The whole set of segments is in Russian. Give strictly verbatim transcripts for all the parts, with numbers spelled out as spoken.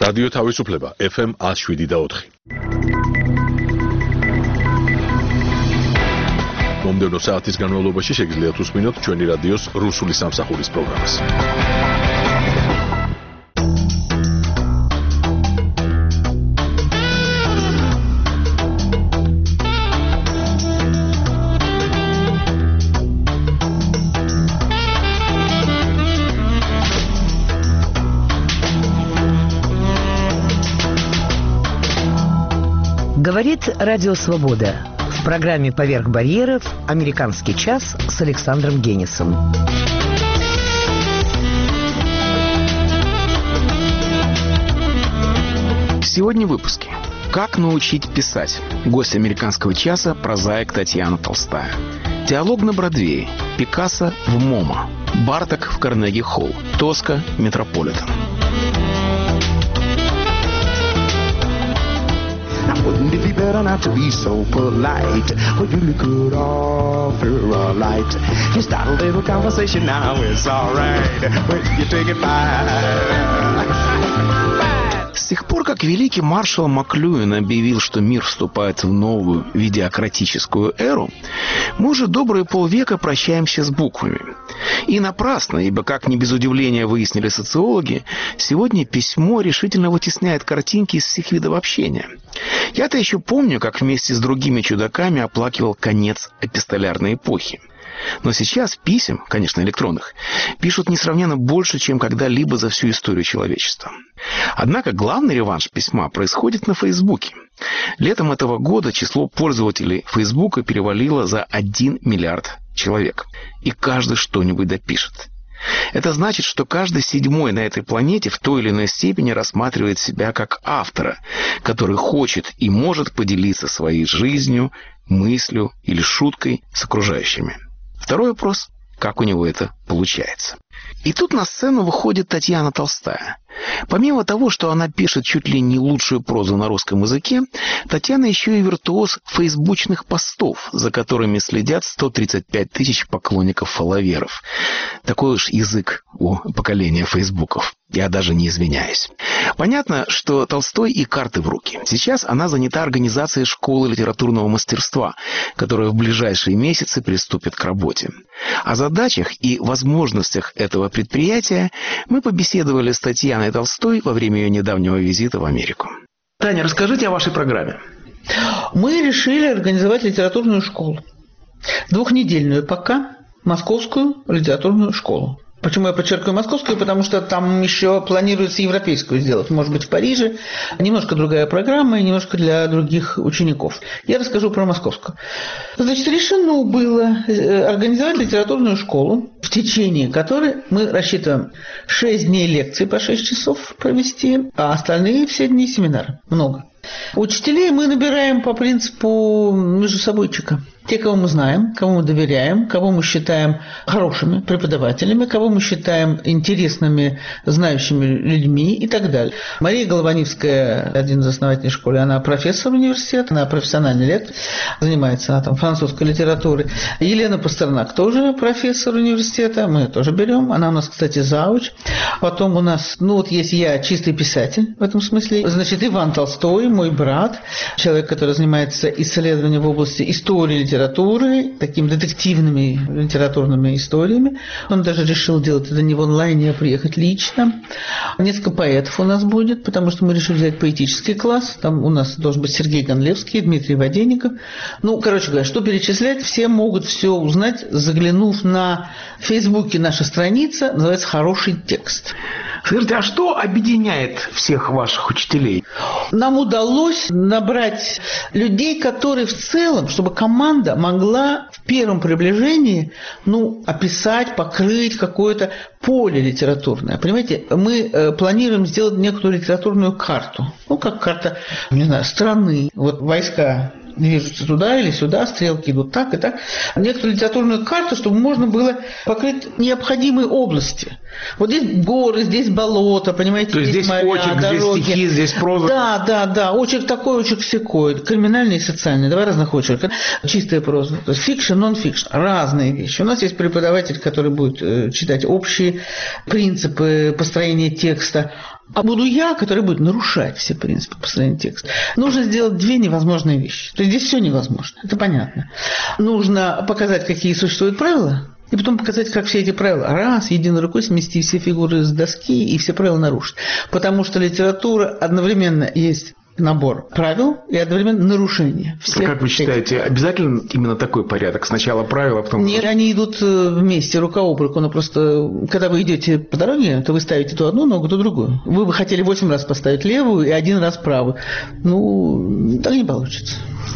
რადიო თავისუფლება ეფ ემ one oh seven და four. მომდევნო საათის განმავლობაში შეგიძლიათ უსმინოთ ჩვენი რადიოს რუსული სამსახურის პროგრამას. Говорит Радио Свобода. В программе «Поверх барьеров» «Американский час» с Александром Генисом. Сегодня в выпуске. Как научить писать? Гость «Американского часа» — прозаик Татьяна Толстая. Диалог на Бродвее. Пикассо в МоМА. Барток в Карнеги-Холл. Тоска — Метрополитен. Wouldn't it be better not to be so polite? Well, you could offer a light. You start a little conversation now, it's alright. When you take it back. С тех пор, как великий маршал Маклюин объявил, что мир вступает в новую видеократическую эру, мы уже добрые полвека прощаемся с буквами. И напрасно, ибо, как не без удивления выяснили социологи, сегодня письмо решительно вытесняет картинки из всех видов общения. Я-то еще помню, как вместе с другими чудаками оплакивал конец эпистолярной эпохи. Но сейчас писем, конечно, электронных, пишут несравненно больше, чем когда-либо за всю историю человечества. Однако главный реванш письма происходит на Фейсбуке. Летом этого года число пользователей Фейсбука перевалило за один миллиард человек. И каждый что-нибудь допишет. Это значит, что каждый седьмой на этой планете в той или иной степени рассматривает себя как автора, который хочет и может поделиться своей жизнью, мыслью или шуткой с окружающими. Второй вопрос – как у него это получается? И тут на сцену выходит Татьяна Толстая. Помимо того, что она пишет чуть ли не лучшую прозу на русском языке, Татьяна еще и виртуоз фейсбучных постов, за которыми следят сто тридцать пять тысяч поклонников-фолловеров. Такой уж язык у поколения фейсбуков. Я даже не извиняюсь. Понятно, что Толстой и карты в руки. Сейчас она занята организацией школы литературного мастерства, которая в ближайшие месяцы приступит к работе. О задачах и возможностях этого предприятия мы побеседовали с Татьяной Толстой во время ее недавнего визита в Америку. Таня, расскажите о вашей программе. Мы решили организовать литературную школу. Двухнедельную пока московскую литературную школу. Почему я подчеркиваю московскую? Потому что там еще планируется европейскую сделать. Может быть, в Париже. Немножко другая программа и немножко для других учеников. Я расскажу про московскую. Значит, решено было организовать литературную школу, в течение которой мы рассчитываем шесть дней лекций по шесть часов провести, а остальные все дни семинары. Много. Учителей мы набираем по принципу междусобойчика. Те, кого мы знаем, кому мы доверяем, кого мы считаем хорошими преподавателями, кого мы считаем интересными, знающими людьми и так далее. Мария Голованивская, один из основателей школы, она профессор университета, она профессиональный лектор, занимается она там французской литературой. Елена Пастернак тоже профессор университета, мы тоже берем. Она у нас, кстати, зауч. Потом у нас, ну вот есть я, чистый писатель в этом смысле. Значит, Иван Толстой, мой брат, человек, который занимается исследованием в области истории литературы, литературы, такими детективными литературными историями. Он даже решил делать это не в онлайне, а приехать лично. Несколько поэтов у нас будет, потому что мы решили взять поэтический класс. Там у нас должен быть Сергей Гонлевский, Дмитрий Воденников. Ну, короче говоря, что перечислять, все могут все узнать, заглянув на Фейсбуке наша страница, называется «Хороший текст». Скажите, а что объединяет всех ваших учителей? Нам удалось набрать людей, которые в целом, чтобы команда могла в первом приближении, ну, описать, покрыть какое-то поле литературное. Понимаете, мы э, планируем сделать некую литературную карту. Ну, как карта, не знаю, страны. Вот войска движутся туда или сюда, стрелки идут так и так. Некоторую литературную карту, чтобы можно было покрыть необходимые области. Вот здесь горы, здесь болото, понимаете, то есть здесь, здесь моря, очерк, дороги. Здесь стихи, здесь проза. Да, да, да. Очерк такой, очерк сякой. Криминальный и социальный. Два разных очерка. Чистая проза. То есть фикшн, нон-фикшн. Разные вещи. У нас есть преподаватель, который будет читать общие принципы построения текста. А буду я, который будет нарушать все принципы построения текста. Нужно сделать две невозможные вещи. То есть здесь все невозможно, это понятно. Нужно показать, какие существуют правила, и потом показать, как все эти правила раз, единой рукой смести все фигуры с доски и все правила нарушить. Потому что литература одновременно есть набор правил и одновременно нарушения. А как вы считаете, этих... обязательно именно такой порядок? Сначала правила, а потом... Нет, они идут вместе, рука об руку, но просто, когда вы идете по дороге, то вы ставите то одну ногу, то другую. Вы бы хотели восемь раз поставить левую и один раз правую. Ну, так не получится.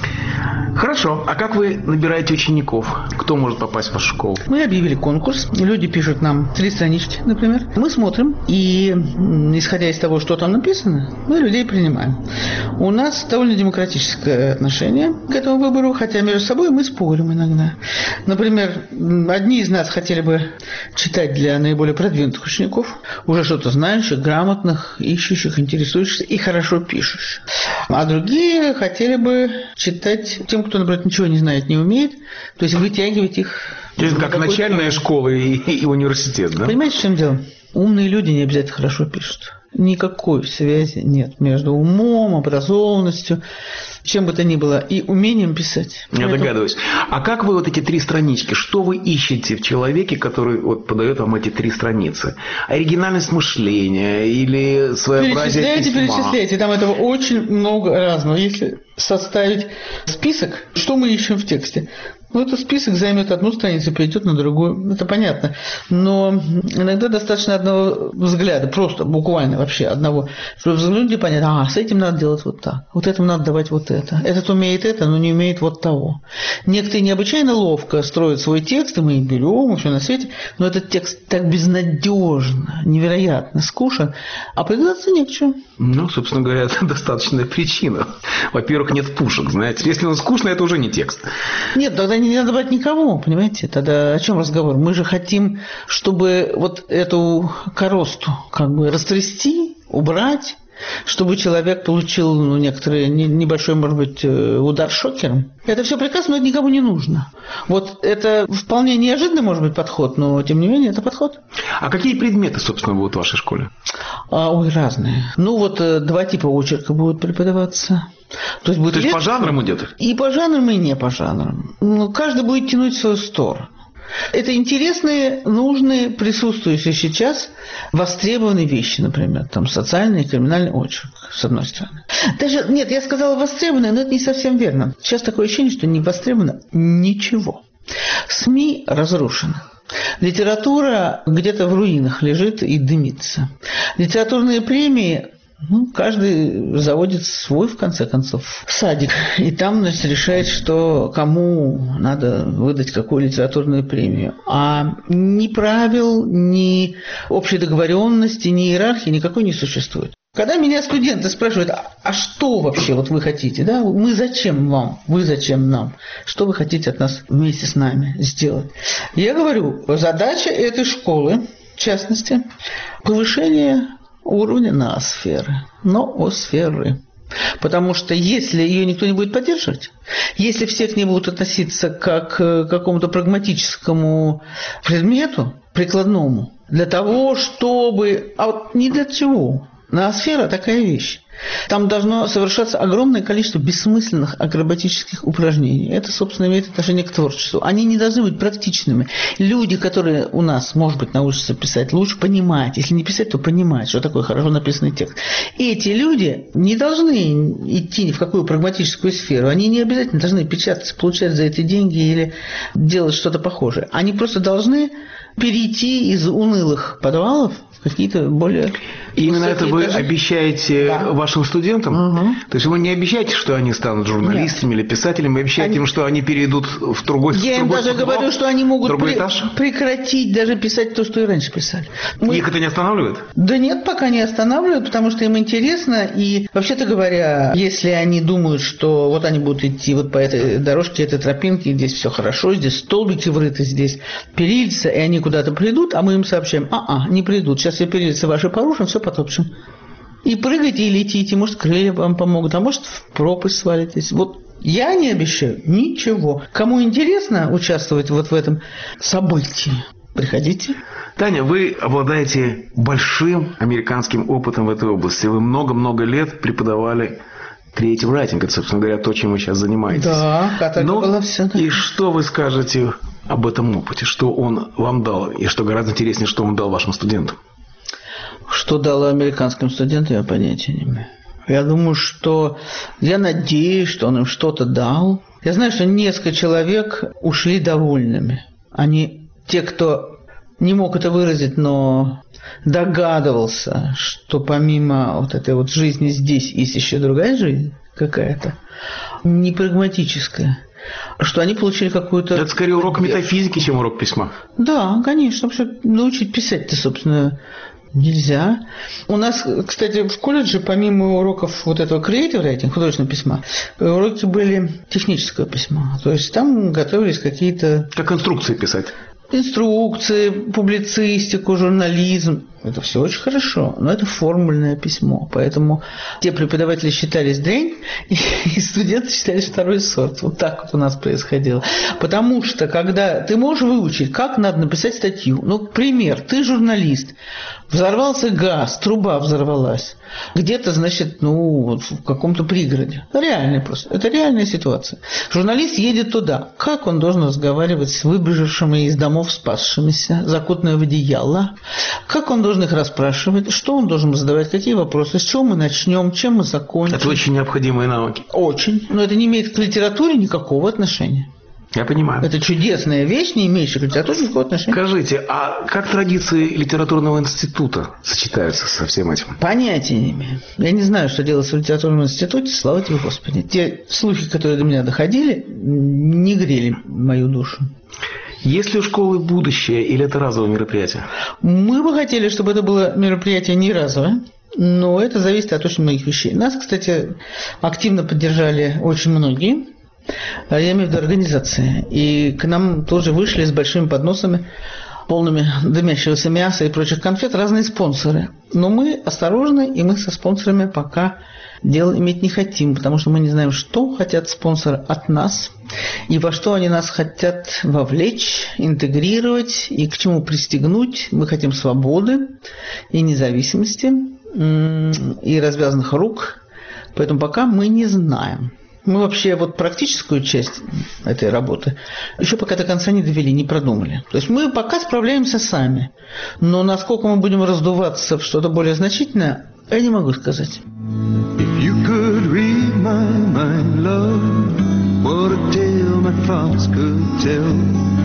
Хорошо. А как вы набираете учеников? Кто может попасть в вашу школу? Мы объявили конкурс. Люди пишут нам три странички, например. Мы смотрим, и, исходя из того, что там написано, мы людей принимаем. У нас довольно демократическое отношение к этому выбору, хотя между собой мы спорим иногда. Например, одни из нас хотели бы читать для наиболее продвинутых учеников, уже что-то знающих, грамотных, ищущих, интересующихся и хорошо пишущих. А другие хотели бы читать тем, кто, например, ничего не знает, не умеет, то есть вытягивать их. То есть как начальная школа и, и университет, да? Понимаете, в чем дело? Умные люди не обязательно хорошо пишут. Никакой связи нет между умом, образованностью, чем бы то ни было, и умением писать. Я Поэтому... догадываюсь. А как вы вот эти три странички, что вы ищете в человеке, который вот подает вам эти три страницы? Оригинальность мышления или своеобразие перечисляйте, письма? Перечисляйте, там этого очень много разного. Если составить список, что мы ищем в тексте, ну, этот список займет одну страницу, перейдет на другую. Это понятно. Но иногда достаточно одного взгляда, просто буквально вообще одного, чтобы взглянуть и понять, а, с этим надо делать вот так, вот этому надо давать вот это. Этот умеет это, но не умеет вот того. Некоторые необычайно ловко строят свой текст, и мы их берем, и все на свете, но этот текст так безнадежно, невероятно скучен, а придраться не к чему. Ну, собственно говоря, это достаточная причина. Во-первых, нет пушек, знаете. Если он скучный, это уже не текст. Нет, тогда не надо брать никого, понимаете? Тогда о чем разговор? Мы же хотим, чтобы вот эту коросту как бы растрясти, убрать, чтобы человек получил ну, некоторый небольшой, может быть, удар шокером. Это все прекрасно, но это никому не нужно. Вот это вполне неожиданный, может быть, подход, но тем не менее это подход. А какие предметы, собственно, будут в вашей школе? А, ой, разные. Ну вот два типа очерка будут преподаваться. То есть, будет То есть лет... по жанрам идет? И по жанрам, и не по жанрам. Ну, каждый будет тянуть в свою сторону. Это интересные, нужные, присутствующие сейчас востребованные вещи, например, там социальный и криминальный очерк, с одной стороны. Даже, нет, я сказала востребованные, но это не совсем верно. Сейчас такое ощущение, что не востребовано ничего. СМИ разрушены. Литература где-то в руинах лежит и дымится. Литературные премии... Ну, каждый заводит свой, в конце концов, садик. И там, значит, решает, что кому надо выдать какую литературную премию. А ни правил, ни общей договоренности, ни иерархии никакой не существует. Когда меня студенты спрашивают, а, а что вообще вот вы хотите, да? Мы зачем вам, вы зачем нам? Что вы хотите от нас вместе с нами сделать? Я говорю, задача этой школы, в частности, повышение уровня ноосферы, ноосферы. Потому что если ее никто не будет поддерживать, если все к ней будут относиться как к какому-то прагматическому предмету, прикладному, для того, чтобы... А вот не для чего. Ноосфера – такая вещь. Там должно совершаться огромное количество бессмысленных акробатических упражнений. Это, собственно, имеет отношение к творчеству. Они не должны быть практичными. Люди, которые у нас, может быть, научатся писать, лучше понимать. Если не писать, то понимать, что такое хорошо написанный текст. Эти люди не должны идти ни в какую прагматическую сферу. Они не обязательно должны печататься, получать за это деньги или делать что-то похожее. Они просто должны перейти из унылых подвалов в какие-то более... И именно это вы этажи. Обещаете да. вашим студентам? Угу. То есть вы не обещаете, что они станут журналистами Нет. или писателями, вы обещаете они... им, что они перейдут в другой Я им даже блок, говорю, что они могут при... прекратить даже писать то, что и раньше писали. Мы... Их это не останавливает? Да нет, пока не останавливает, потому что им интересно. И, вообще-то говоря, если они думают, что вот они будут идти вот по этой дорожке, этой тропинке, здесь все хорошо, здесь столбики врыты, здесь перильца, и они куда-то придут, а мы им сообщаем, а-а, не придут, сейчас все перильцы ваши порушим, все потопчем. И прыгайте, и летите, может, крылья вам помогут, а может, в пропасть свалитесь. Вот я не обещаю ничего. Кому интересно участвовать вот в этом событии, Приходите. Таня, вы обладаете большим американским опытом в этой области. Вы много-много лет преподавали creative writing. Это, собственно говоря, то, чем вы сейчас занимаетесь. Да, так Но было все. И что вы скажете об этом опыте? Что он вам дал? И что гораздо интереснее, что он дал вашим студентам? Что дало американским студентам, я понятия не имею. Я думаю, что... Я надеюсь, что он им что-то дал. Я знаю, что несколько человек ушли довольными. Они, те, кто не мог это выразить, но догадывался, что помимо вот этой вот жизни здесь есть еще другая жизнь какая-то, не прагматическая, что они получили какую-то... Это скорее урок метафизики, чем урок письма. Да, конечно, потому что научить писать-то, собственно, нельзя. У нас, кстати, в колледже, помимо уроков вот этого creative writing, художественного письма, уроки были технического письма. То есть там готовились какие-то... Как инструкции писать. Инструкции, публицистику, журнализм. Это все очень хорошо, но это формульное письмо. Поэтому те преподаватели считались дрянь, и студенты считались второй сорт. Вот так вот у нас происходило. Потому что, когда ты можешь выучить, как надо написать статью. Ну, пример, ты журналист, взорвался газ, труба взорвалась. Где-то, значит, ну, вот в каком-то пригороде. Реальный просто. Это реальная ситуация. Журналист едет туда. Как он должен разговаривать с выбежавшими из домов спасшимися, закутанные в одеяло? Как он должен их расспрашивать? Что он должен задавать? Какие вопросы? С чего мы начнем? Чем мы закончим? Это очень необходимые навыки. Очень. Но это не имеет к литературе никакого отношения. Я понимаю. Это чудесная вещь, не имеющая к литературе никакого отношения. Скажите, а как традиции литературного института сочетаются со всем этим? Понятия не имею. Я не знаю, что делается в литературном институте, слава тебе, Господи. Те слухи, которые до меня доходили, не грели мою душу. Есть ли у школы будущее или это разовое мероприятие? Мы бы хотели, чтобы это было мероприятие не разовое. Но это зависит от очень многих вещей. Нас, кстати, активно поддержали очень многие. Я имею в виду организации. И к нам тоже вышли с большими подносами, полными дымящегося мяса и прочих конфет разные спонсоры. Но мы осторожны, и мы со спонсорами пока дел иметь не хотим, потому что мы не знаем, что хотят спонсоры от нас, и во что они нас хотят вовлечь, интегрировать, и к чему пристегнуть. Мы хотим свободы и независимости, и развязанных рук, поэтому пока мы не знаем. Мы вообще вот практическую часть этой работы еще пока до конца не довели, не продумали. То есть мы пока справляемся сами. Но насколько мы будем раздуваться в что-то более значительное, я не могу сказать. If you could read my mind, love, what a tale my thoughts could tell.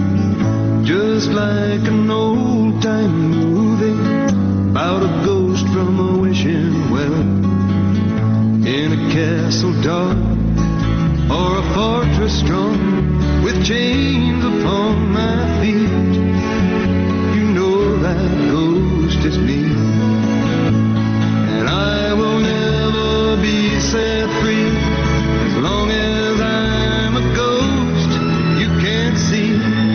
Just like an old-time movie about a ghost from a wishing well. In a castle dark or a fortress strong, with chains upon my feet, you know that ghost is me, and I will never be set free as long as I'm a ghost you can't see.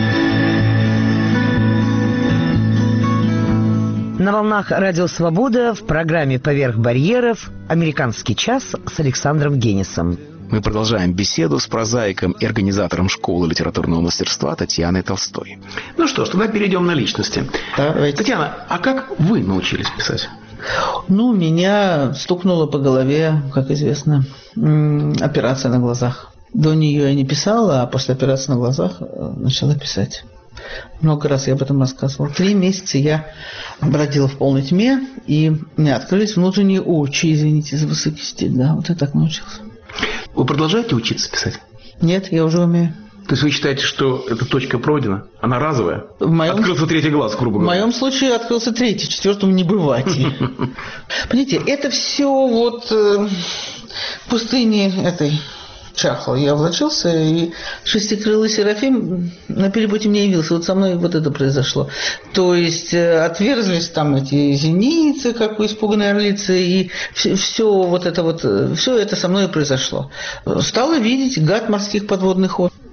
На волнах Радио Свобода в программе «Поверх барьеров» «Американский час» с Александром Генисом. Мы продолжаем беседу с прозаиком и организатором школы литературного мастерства Татьяной Толстой. Ну что ж, тогда перейдем на личности. Давайте. Татьяна, а как вы научились писать? Ну, меня стукнуло по голове, как известно, операция на глазах. До нее я не писала, а после операции на глазах начала писать. Много раз я об этом рассказывала. Три месяца я бродила в полной тьме, и мне открылись внутренние очи, извините за высокий стиль, да, вот я так научился. Вы продолжаете учиться писать? Нет, я уже умею. То есть вы считаете, что эта точка пройдена? Она разовая? В моем... Открылся третий глаз, грубо говоря. В моем случае открылся третий, четвертому не бывать. Понимаете, это все вот в пустыне этой Чахла. Я влачился, и шестикрылый Серафим на перепуте мне явился. Вот со мной вот это произошло. То есть отверзлись там эти зеницы, как у испуганной орлицы, и все, все вот это вот, все это со мной произошло. Стала видеть гад морских подводных вод.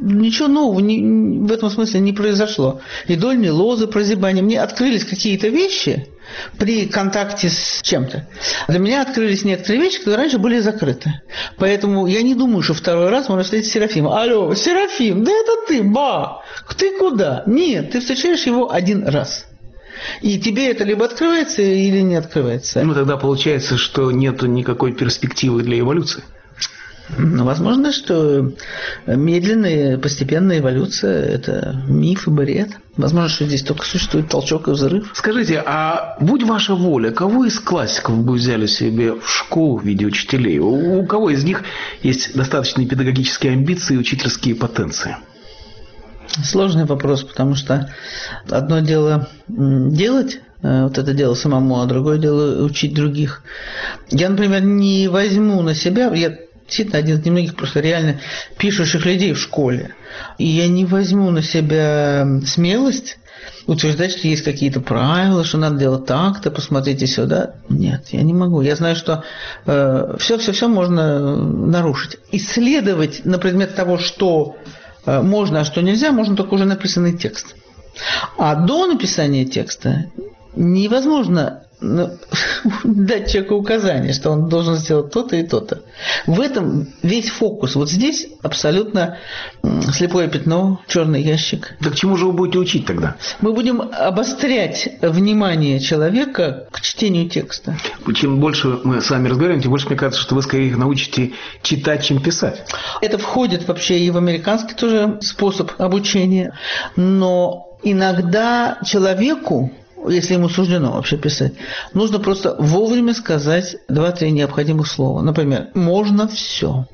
ничего нового не, в этом смысле не произошло. И дольные лозы, прозябания. Мне открылись какие-то вещи при контакте с чем-то. Для меня открылись некоторые вещи, которые раньше были закрыты. Поэтому я не думаю, что второй раз можно встретить Серафима. Алло, Серафим, да это ты, ба! Ты куда? Нет, ты встречаешь его один раз. И тебе это либо открывается, или не открывается. Ну, тогда получается, что нет никакой перспективы для эволюции. Ну, возможно, что медленная, постепенная эволюция – это миф и бред. Возможно, что здесь только существует толчок и взрыв. Скажите, а будь ваша воля, кого из классиков бы взяли себе в школу в виде учителей? У, у кого из них есть достаточные педагогические амбиции и учительские потенции? Сложный вопрос, потому что одно дело делать, вот это дело самому, а другое дело учить других. Я, например, не возьму на себя, я действительно один из немногих просто реально пишущих людей в школе, и я не возьму на себя смелость утверждать, что есть какие-то правила, что надо делать так-то, посмотрите сюда. Нет, я не могу. Я знаю, что э, все-все-все можно нарушить. Исследовать на предмет того, что можно, а что нельзя, можно только уже написанный текст. А до написания текста невозможно дать человеку указание, что он должен сделать то-то и то-то. В этом весь фокус. Вот здесь абсолютно слепое пятно, черный ящик. Так чему же вы будете учить тогда? Мы будем обострять внимание человека к чтению текста. Чем больше мы с вами разговариваем, тем больше мне кажется, что вы скорее их научите читать, чем писать. Это входит вообще и в американский тоже способ обучения. Но иногда человеку, если ему суждено вообще писать, нужно просто вовремя сказать два-три необходимых слова. Например, можно все.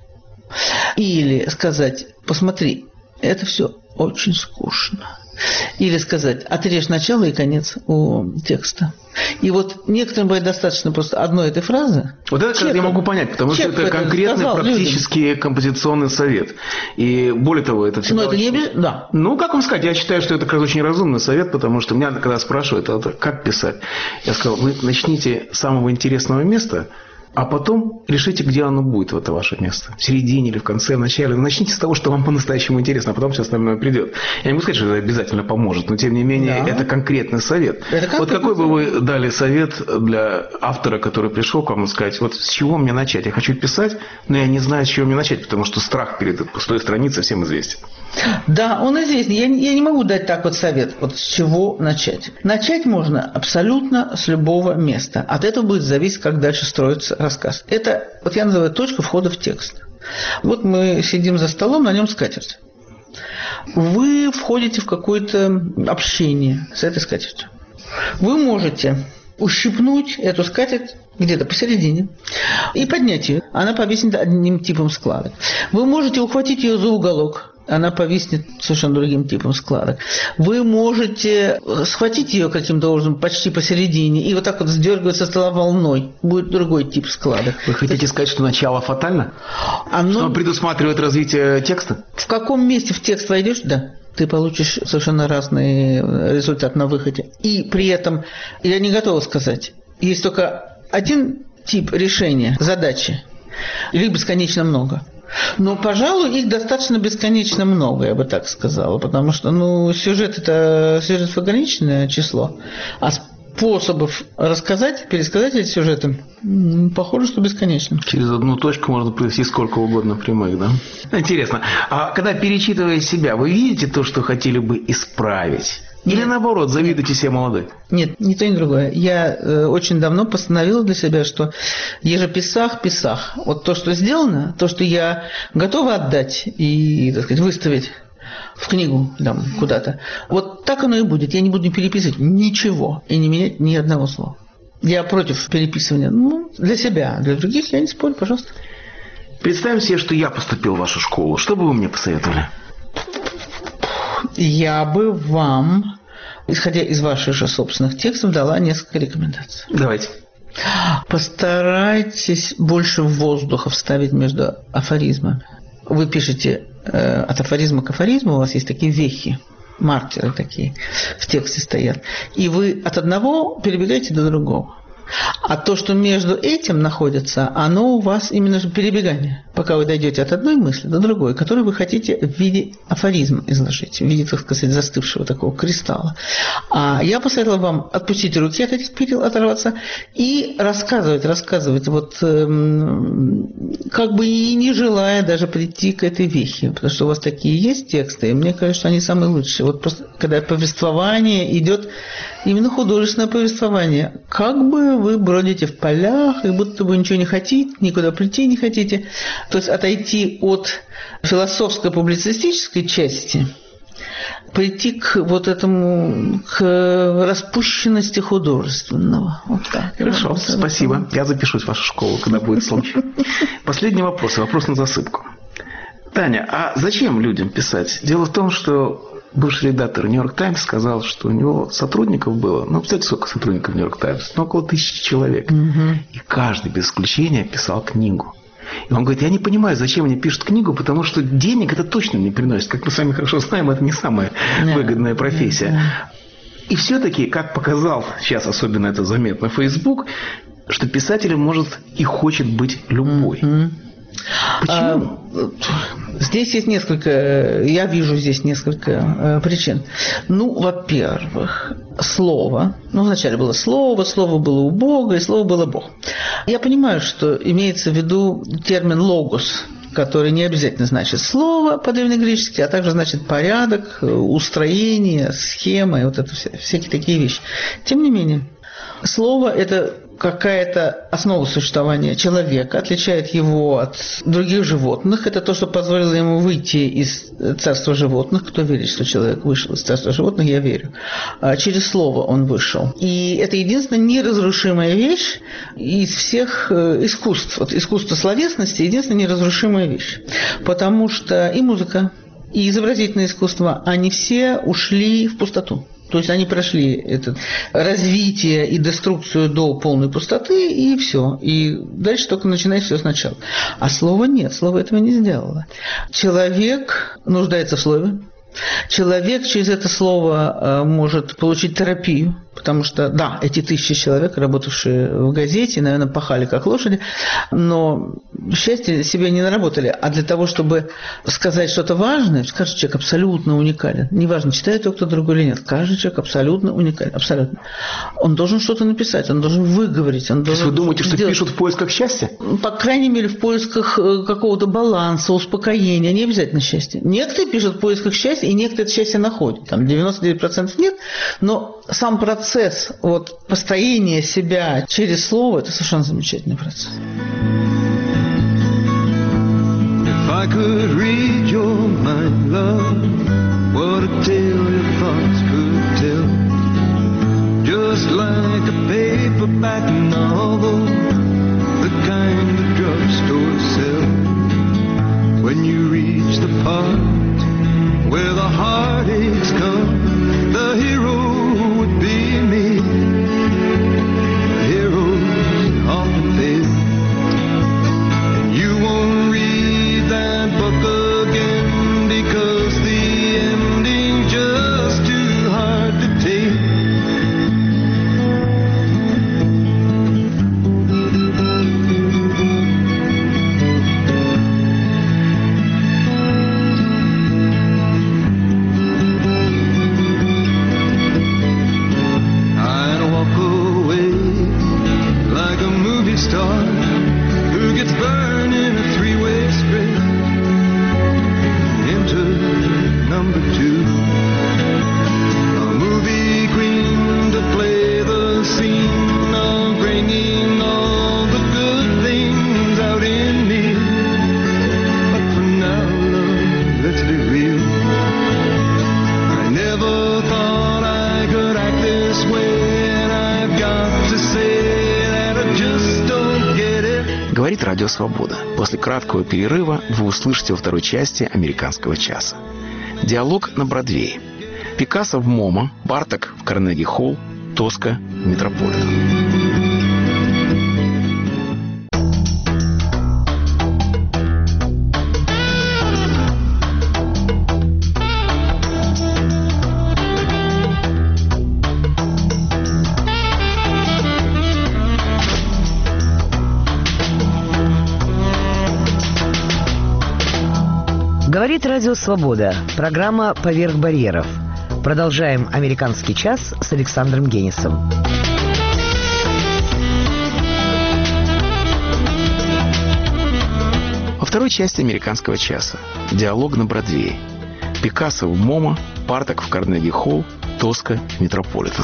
Или сказать, посмотри, это все очень скучно. Или сказать, отрежь начало и конец у текста. И вот некоторым бывает достаточно просто одной этой фразы. Вот это как я могу понять, потому что это конкретный практический людям. Композиционный совет. И более того, это всегда... Но это очень... не... Да. Ну, как вам сказать, я считаю, что это как раз очень разумный совет, потому что меня когда спрашивают, это как писать, я сказал, вы начните с самого интересного места, а потом решите, где оно будет, это ваше место. В середине или в конце, в начале. Начните с того, что вам по-настоящему интересно, а потом все остальное придет. Я не могу сказать, что это обязательно поможет, но тем не менее, да. Это конкретный совет. Это вот какой бы вы дали совет для автора, который пришел к вам и сказать, вот с чего мне начать? Я хочу писать, но я не знаю, с чего мне начать, потому что страх перед пустой страницей всем известен. Да, он известен. Я, я не могу дать так вот совет, вот с чего начать. Начать можно абсолютно с любого места. От этого будет зависеть, как дальше строится рассказ. Это, вот я называю, точка входа в текст. Вот мы сидим за столом, на нем скатерть. Вы входите в какое-то общение с этой скатертью. Вы можете ущипнуть эту скатерть где-то посередине и поднять ее. Она повиснет одним типом складок. Вы можете ухватить ее за уголок. Она повиснет совершенно другим типом складок. Вы можете схватить ее каким-то образом почти посередине и вот так вот сдергивать со стола волной. Будет другой тип складок. Вы хотите есть... сказать, что начало фатально? Оно... Что предусматривает развитие текста? В каком месте в текст войдешь, да. Ты получишь совершенно разный результат на выходе. И при этом, я не готова сказать, есть только один тип решения задачи. Их бесконечно много. Но, пожалуй, их достаточно бесконечно много, я бы так сказала, потому что, ну, сюжет – это сюжет ограниченное число, а способов рассказать, пересказать эти сюжеты, похоже, что бесконечно. Через одну точку можно привести сколько угодно прямых, да? Интересно. А когда перечитывая себя, вы видите то, что хотели бы исправить? Или наоборот, завидуете себе молодых? Нет, ни то, ни другое. Я э, очень давно постановила для себя, что еже писах, писах. Вот то, что сделано, то, что я готова отдать и, так сказать, выставить в книгу там, куда-то, вот так оно и будет. Я не буду переписывать ничего и не менять ни одного слова. Я против переписывания. Ну, для себя, для других я не спорю, пожалуйста. Представим себе, что я поступил в вашу школу. Что бы вы мне посоветовали? Я бы вам, исходя из ваших же собственных текстов, дала несколько рекомендаций. Давайте. Постарайтесь больше воздуха вставить между афоризмами. Вы пишете э, от афоризма к афоризму, у вас есть такие вехи, маркеры такие в тексте стоят. И вы от одного перебегаете до другого. А то, что между этим находится, оно у вас именно же перебегание. пока вы дойдете от одной мысли до другой, которую вы хотите в виде афоризма изложить, в виде, так сказать, застывшего такого кристалла. А я посоветовала вам отпустить руки от этих перил, оторваться и рассказывать, рассказывать, вот эм, как бы и не желая даже прийти к этой вехе, потому что у вас такие есть тексты, и мне кажется, что они самые лучшие. Вот просто когда повествование идет, именно художественное повествование, как бы вы бродите в полях, и будто бы ничего не хотите, никуда прийти не хотите. То есть отойти от философско-публицистической части, прийти к вот этому, к распущенности художественного. Вот так. Хорошо, вот, спасибо. вот. Я запишусь в вашу школу, когда будет случай. Последний вопрос, вопрос на засыпку. Таня, а зачем людям писать? Дело в том, что бывший редактор «Нью-Йорк Таймс» сказал, что у него сотрудников было, ну, представляете, сколько сотрудников «Нью-Йорк Таймс»? Ну, около тысячи человек. Угу. И каждый без исключения писал книгу. И он говорит, я не понимаю, зачем они пишут книгу, потому что денег это точно не приносит. Как мы с вами хорошо знаем, это не самая yeah. выгодная профессия. Yeah. И все-таки, как показал сейчас, особенно это заметно Facebook, что писателем может и хочет быть любой. Mm-hmm. Почему? Здесь есть несколько, я вижу здесь несколько причин. Ну, во-первых, слово. Ну, вначале было слово, слово было у Бога, и слово было Бог. Я понимаю, что имеется в виду термин «логос», который не обязательно значит слово по-древнегречески, а также значит порядок, устроение, схема и вот это все, всякие такие вещи. Тем не менее, слово – это какая-то основа существования человека, отличает его от других животных. Это то, что позволило ему выйти из царства животных. Кто верит, что человек вышел из царства животных, я верю. Через слово он вышел. И это единственная неразрушимая вещь из всех искусств. Вот искусство словесности – единственная неразрушимая вещь. Потому что и музыка, и изобразительное искусство, они все ушли в пустоту. То есть они прошли это развитие и деструкцию до полной пустоты, и все. И дальше только начинать все сначала. А слова нет, слово этого не сделало. Человек нуждается в слове. Человек через это слово может получить терапию, потому что, да, эти тысячи человек, работавшие в газете, наверное, пахали как лошади, но счастье себе не наработали. А для того, чтобы сказать что-то важное, каждый человек абсолютно уникален. Неважно, читает его кто другой или нет, каждый человек абсолютно уникален, абсолютно. Он должен что-то написать, он должен выговорить. Он должен вы думаете, что сделать. Пишут в поисках счастья? По крайней мере, в поисках какого-то баланса, успокоения, не обязательно счастья. Некоторые пишут в поисках счастья, и некоторые это счастье находят. Там девяносто девять процентов нет, но сам процесс Процесс вот, построения себя через слово – это совершенно замечательный процесс. If I could read your mind, love, what a tale your thoughts could tell. Just like a paperback novel, the kind the drugstore sells. When you reach the part where the heartaches come, the hero would be me. Heroes often fail, and you won't read that book again because the ending's just too hard to take. Star who gets burned in a three-way straight into number two, a movie queen to play the scene of bringing all the good things out in me. But for now, love, let's be real, I never thought I could act this way, and I've got to say Говорит Радио Свобода. После краткого перерыва вы услышите во второй части «Американского часа». Диалог на Бродвее. Пикассо в МоМА, Барток в Карнеги-Холл, Тоска в Метрополитен. Говорит Радио Свобода. Программа «Поверх барьеров». Продолжаем «Американский час» с Александром Генисом. Во второй части «Американского часа» диалог на Бродвее. Пикассо в МоМА, Партак в Карнеги-Холл, Тоска в Метрополитен.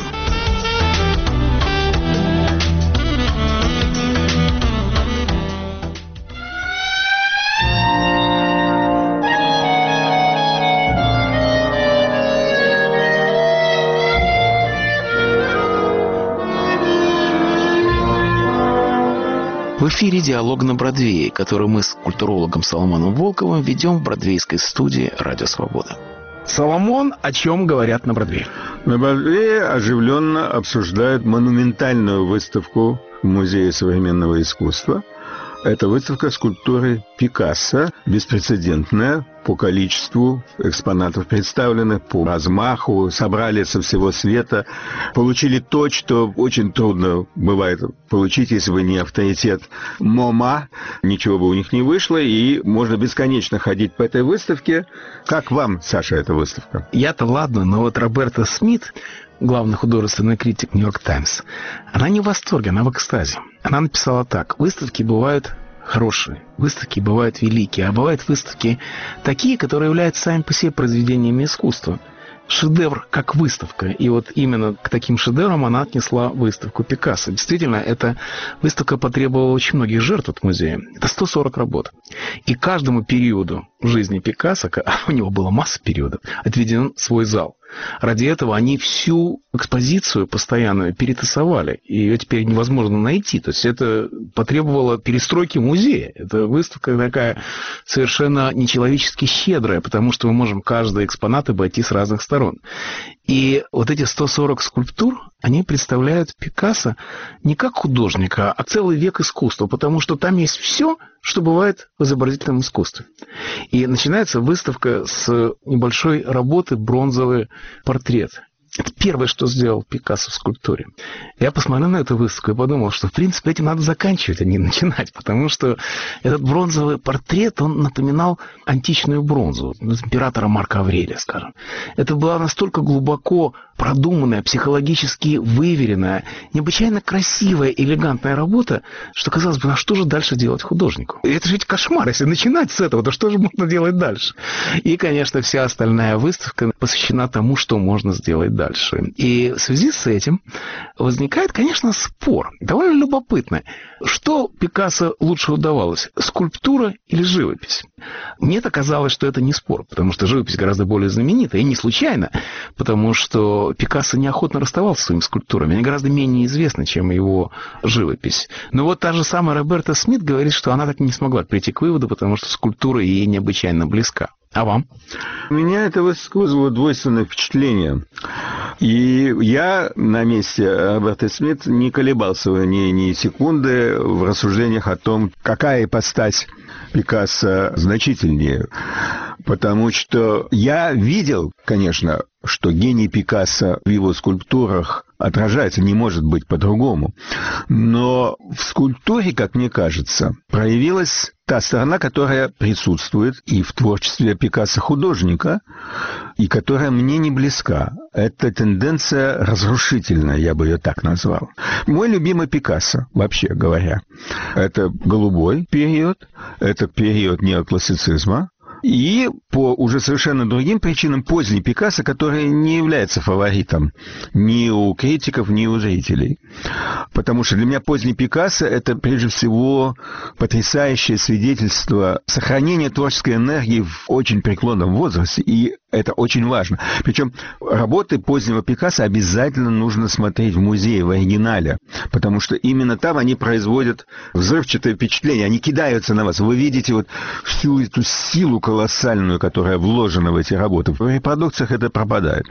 В эфире «Диалог на Бродвее», который мы с культурологом Соломоном Волковым ведем в бродвейской студии «Радио Свобода». Соломон, о чем говорят на Бродвее? На Бродвее оживленно обсуждают монументальную выставку в Музее современного искусства. Это выставка скульптуры Пикассо, беспрецедентная по количеству экспонатов представленных, по размаху, собрали со всего света, получили то, что очень трудно бывает получить, если бы не авторитет МоМА, ничего бы у них не вышло, и можно бесконечно ходить по этой выставке. Как вам, Саша, эта выставка? Я-то ладно, но вот Роберта Смит, главный художественный критик «Нью-Йорк Таймс», она не в восторге, она в экстазе. Она написала так: выставки бывают хорошие, выставки бывают великие, а бывают выставки такие, которые являются сами по себе произведениями искусства. Шедевр как выставка. И вот именно к таким шедеврам она отнесла выставку Пикассо. Действительно, эта выставка потребовала очень многих жертв от музея. Это сто сорок работ. И каждому периоду жизни Пикассо, а у него была масса периодов, отведен свой зал. Ради этого они всю экспозицию постоянную перетасовали, и ее теперь невозможно найти. То есть это потребовало перестройки музея. Это выставка такая совершенно нечеловечески щедрая, потому что мы можем каждый экспонат обойти с разных сторон. И вот эти сто сорок скульптур, они представляют Пикассо не как художника, а целый век искусства, потому что там есть все, что бывает в изобразительном искусстве. И начинается выставка с небольшой работы «Бронзовый портрет». Это первое, что сделал Пикассо в скульптуре. Я посмотрел на эту выставку и подумал, что, в принципе, этим надо заканчивать, а не начинать, потому что этот бронзовый портрет, он напоминал античную бронзу, императора Марка Аврелия, скажем. Это была настолько глубоко продуманная, психологически выверенная, необычайно красивая, элегантная работа, что казалось бы, а что же дальше делать художнику? И это же ведь кошмар, если начинать с этого, то что же можно делать дальше? И, конечно, вся остальная выставка посвящена тому, что можно сделать дальше. Дальше. И в связи с этим возникает, конечно, спор. Довольно любопытно. Что Пикассо лучше удавалось? Скульптура или живопись? Мне-то казалось, что это не спор, потому что живопись гораздо более знаменита. И не случайно, потому что Пикассо неохотно расставался с своими скульптурами. Они гораздо менее известны, чем его живопись. Но вот та же самая Роберта Смит говорит, что она так и не смогла прийти к выводу, потому что скульптура ей необычайно близка. А вам? У меня это вызвало двойственное впечатление. И я на месте Роберта Смит не колебался ни, ни секунды в рассуждениях о том, какая ипостась Пикассо значительнее. Потому что я видел, конечно, что гений Пикассо в его скульптурах отражается, не может быть по-другому. Но в скульптуре, как мне кажется, проявилась та сторона, которая присутствует и в творчестве Пикассо-художника, и которая мне не близка. Это тенденция разрушительная, я бы ее так назвал. Мой любимый Пикассо, вообще говоря, это голубой период, это период неоклассицизма, и по уже совершенно другим причинам поздний Пикассо, который не является фаворитом ни у критиков, ни у зрителей. Потому что для меня поздний Пикассо – это прежде всего потрясающее свидетельство сохранения творческой энергии в очень преклонном возрасте. И это очень важно. Причем работы позднего Пикассо обязательно нужно смотреть в музее, в оригинале. Потому что именно там они производят взрывчатое впечатление. Они кидаются на вас. Вы видите вот всю эту силу колоссальную, которая вложена в эти работы. В репродукциях это пропадает.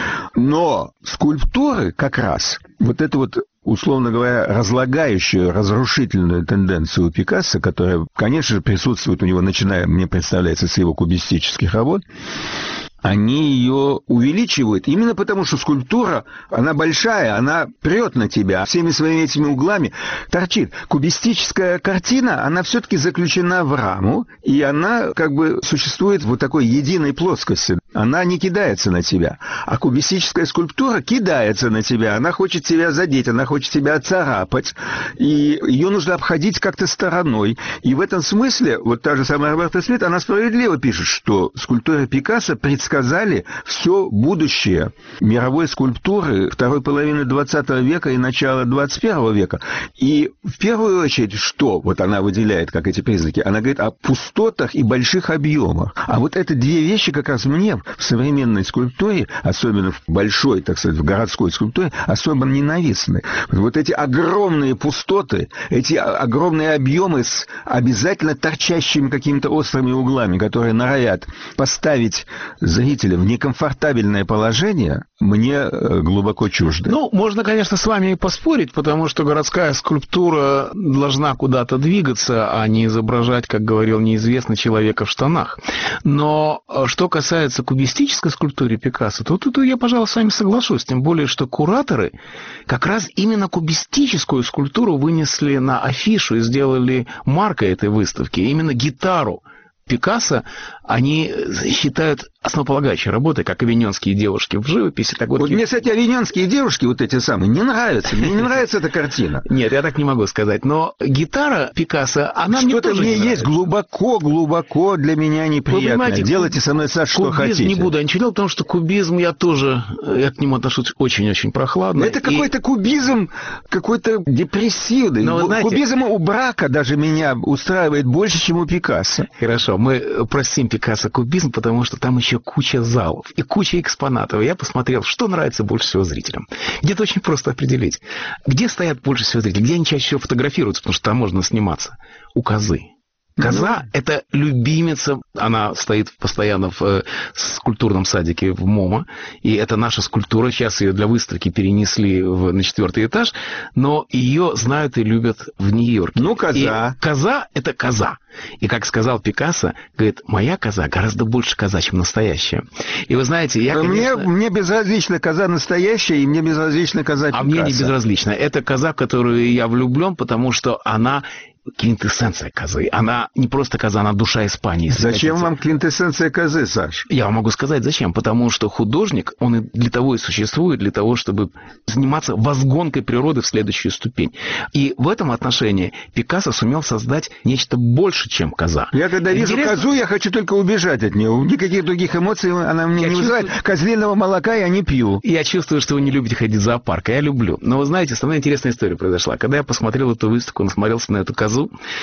Но скульптуры как раз, вот это вот, условно говоря, разлагающую, разрушительную тенденцию у Пикассо, которая, конечно же, присутствует у него, начиная, мне представляется, с его кубистических работ, они ее увеличивают. Именно потому, что скульптура, она большая, она прет на тебя всеми своими этими углами, торчит. Кубистическая картина, она все-таки заключена в раму, и она как бы существует в вот такой единой плоскости. Она не кидается на тебя. А кубистическая скульптура кидается на тебя. Она хочет тебя задеть, она хочет тебя царапать. И ее нужно обходить как-то стороной. И в этом смысле, вот та же самая Роберта Смит, она справедливо пишет, что скульптура Пикассо предсказали все будущее мировой скульптуры второй половины двадцатого века и начала двадцать первого века. И в первую очередь, что вот она выделяет, как эти признаки? Она говорит о пустотах и больших объемах. А вот это две вещи как раз мне в современной скульптуре, особенно в большой, так сказать, в городской скульптуре, особо ненавистны. Вот эти огромные пустоты, эти огромные объемы с обязательно торчащими какими-то острыми углами, которые норовят поставить зрителя в некомфортабельное положение, мне глубоко чуждо. Ну, можно, конечно, с вами и поспорить, потому что городская скульптура должна куда-то двигаться, а не изображать, как говорил неизвестный, человека в штанах. Но что касается кубистической скульптуры Пикассо, то тут я, пожалуй, с вами соглашусь. Тем более, что кураторы как раз именно кубистическую скульптуру вынесли на афишу и сделали маркой этой выставки. Именно гитару Пикассо они считают основополагающей работой, как авиньонские девушки в живописи. Так вот, вот мне, кстати, авиньонские девушки, вот эти самые, не нравятся. Мне не нравится эта картина. Нет, я так не могу сказать. Но гитара Пикассо, она мне тоже что-то мне есть глубоко-глубоко для меня неприятное. Делайте со мной, Саша, что хотите. Не буду ничего делать, потому что кубизм я тоже, я к нему отношусь очень-очень прохладно. Это какой-то и... кубизм, какой-то депрессивный. Но, знаете... Кубизм у Брака даже меня устраивает больше, чем у Пикассо. Хорошо, мы простим Пикассо кубизм, потому что там еще куча залов и куча экспонатов. Я посмотрел, что нравится больше всего зрителям. Где-то очень просто определить. Где стоят больше всего зрителей, где они чаще всего фотографируются, потому что там можно сниматься. У козы. Коза – это любимица, она стоит постоянно в э, скульптурном садике в МОМА, и это наша скульптура, сейчас ее для выставки перенесли в, на четвертый этаж, но ее знают и любят в Нью-Йорке. Ну, коза. И коза – это коза. И, как сказал Пикассо, говорит, моя коза гораздо больше коза, чем настоящая. И вы знаете, я, конечно... Мне, мне безразлична коза настоящая, и мне безразлична коза Пикассо. А мне не безразлично. Это коза, в которую я влюблен, потому что она... квинтэссенция козы. Она не просто коза, она душа Испании. Зачем вам квинтэссенция козы, Саш? Я вам могу сказать, зачем. Потому что художник, он и для того и существует, для того, чтобы заниматься возгонкой природы в следующую ступень. И в этом отношении Пикассо сумел создать нечто больше, чем коза. Я когда вижу Интересно... козу, я хочу только убежать от нее. Никаких других эмоций она мне я не чувствую... вызывает. Козлиного молока я не пью. Я чувствую, что вы не любите ходить в зоопарк, а я люблю. Но вы знаете, самая интересная история произошла. Когда я посмотрел эту выставку, насмотрелся на эту козу,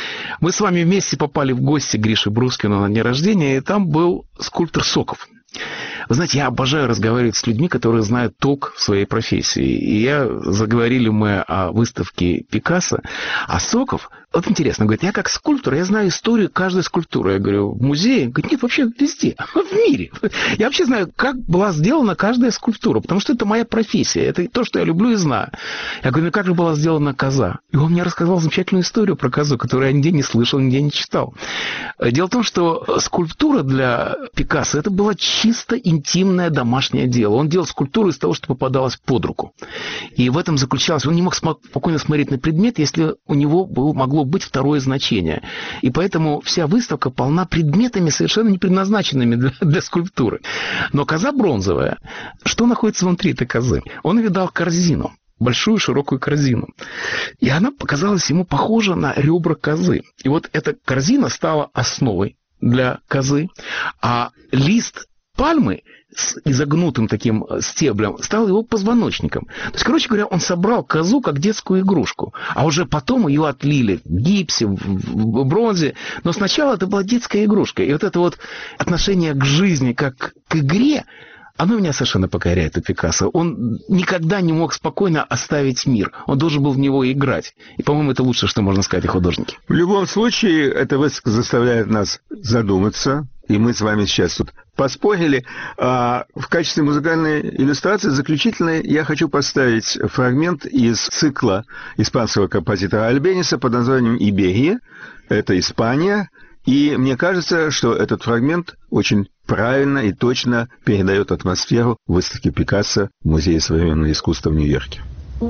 мы с вами вместе попали в гости к Грише Брускину на день рождения, и там был скульптор Соков. Вы знаете, я обожаю разговаривать с людьми, которые знают толк в своей профессии. И я заговорили мы о выставке Пикассо, а Соков, вот интересно, говорит, я как скульптор, я знаю историю каждой скульптуры. Я говорю, в музее? Говорит, нет, вообще везде, в мире. Я вообще знаю, как была сделана каждая скульптура, потому что это моя профессия, это то, что я люблю и знаю. Я говорю, ну как же была сделана коза? И он мне рассказал замечательную историю про козу, которую я нигде не слышал, нигде не читал. Дело в том, что скульптура для Пикассо, это была чисто интимное домашнее дело. Он делал скульптуру из того, что попадалось под руку. И в этом заключалось, он не мог спокойно смотреть на предмет, если у него было, могло быть второе значение. И поэтому вся выставка полна предметами, совершенно не предназначенными для, для скульптуры. Но коза бронзовая, что находится внутри этой козы? Он видал корзину, большую широкую корзину. И она показалась ему похожа на ребра козы. И вот эта корзина стала основой для козы, а лист пальмы с изогнутым таким стеблем стал его позвоночником. То есть, короче говоря, он собрал козу как детскую игрушку, а уже потом ее отлили в гипсе, в бронзе. Но сначала это была детская игрушка. И вот это вот отношение к жизни как к игре, оно меня совершенно покоряет у Пикассо. Он никогда не мог спокойно оставить мир. Он должен был в него играть. И, по-моему, это лучшее, что можно сказать о художнике. В любом случае, эта выставка заставляет нас задуматься. И мы с вами сейчас тут поспорили. А в качестве музыкальной иллюстрации заключительной я хочу поставить фрагмент из цикла испанского композитора Альбениса под названием «Иберия». Это Испания. И мне кажется, что этот фрагмент очень правильно и точно передает атмосферу выставки Пикассо в Музее современного искусства в Нью-Йорке.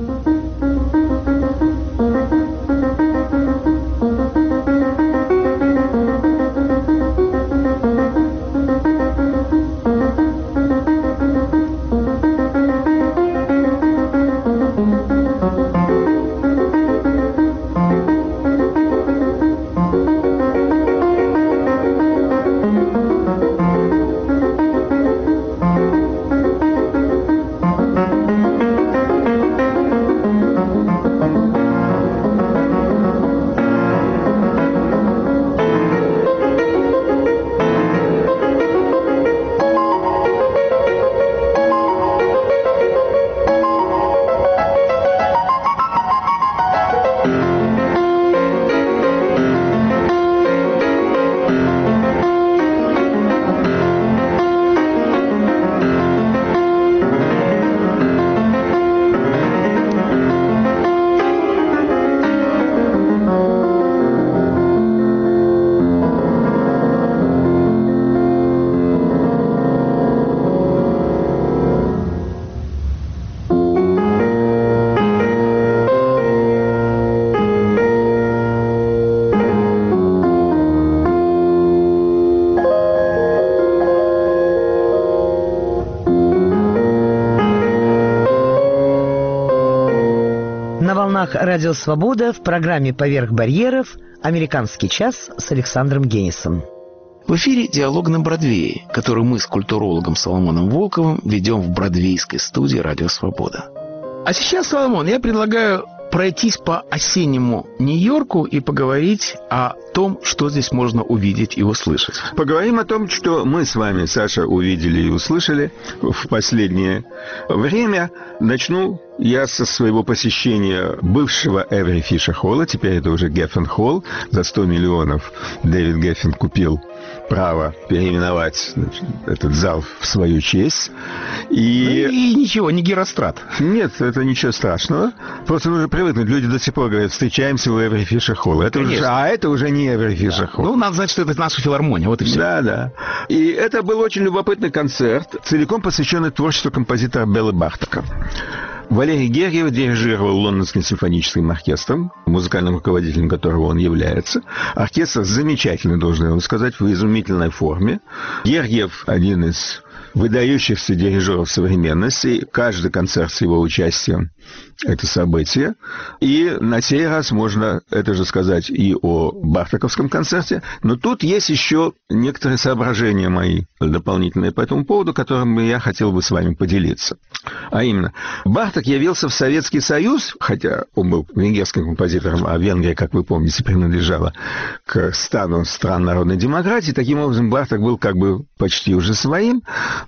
На волнах «Радио Свобода» в программе «Поверх барьеров» «Американский час» с Александром Генисом. В эфире «Диалог на Бродвее», который мы с культурологом Соломоном Волковым ведем в бродвейской студии «Радио Свобода». А сейчас, Соломон, я предлагаю пройтись по осеннему Нью-Йорку и поговорить о том, что здесь можно увидеть и услышать. Поговорим о том, что мы с вами, Саша, увидели и услышали в последнее время. Начну я со своего посещения бывшего Эвери Фишер Холла, теперь это уже Геффен Холл. За сто миллионов Дэвид Геффен купил право переименовать, значит, этот зал в свою честь. И... Ну, и ничего, не Герострат. Нет, это ничего страшного. Просто нужно привыкнуть. Люди до сих пор говорят, встречаемся у Эвери Фишер Холла. Это уже... А это уже не Эвери Фишер Холл. Ну, надо знать, что это наша филармония, вот и все. Да, да. И это был очень любопытный концерт, целиком посвященный творчеству композитора Беллы Бартока. Валерий Гергиев дирижировал Лондонским симфоническим оркестром, музыкальным руководителем которого он является. Оркестр замечательный, должен я сказать, в изумительной форме. Гергиев один из выдающихся дирижеров современности. Каждый концерт с его участием – это событие. И на сей раз можно это же сказать и о бартоковском концерте. Но тут есть еще некоторые соображения мои дополнительные по этому поводу, которыми я хотел бы с вами поделиться. А именно, Барток явился в Советский Союз, хотя он был венгерским композитором, а Венгрия, как вы помните, принадлежала к стану стран народной демократии. Таким образом, Барток был как бы почти уже своим.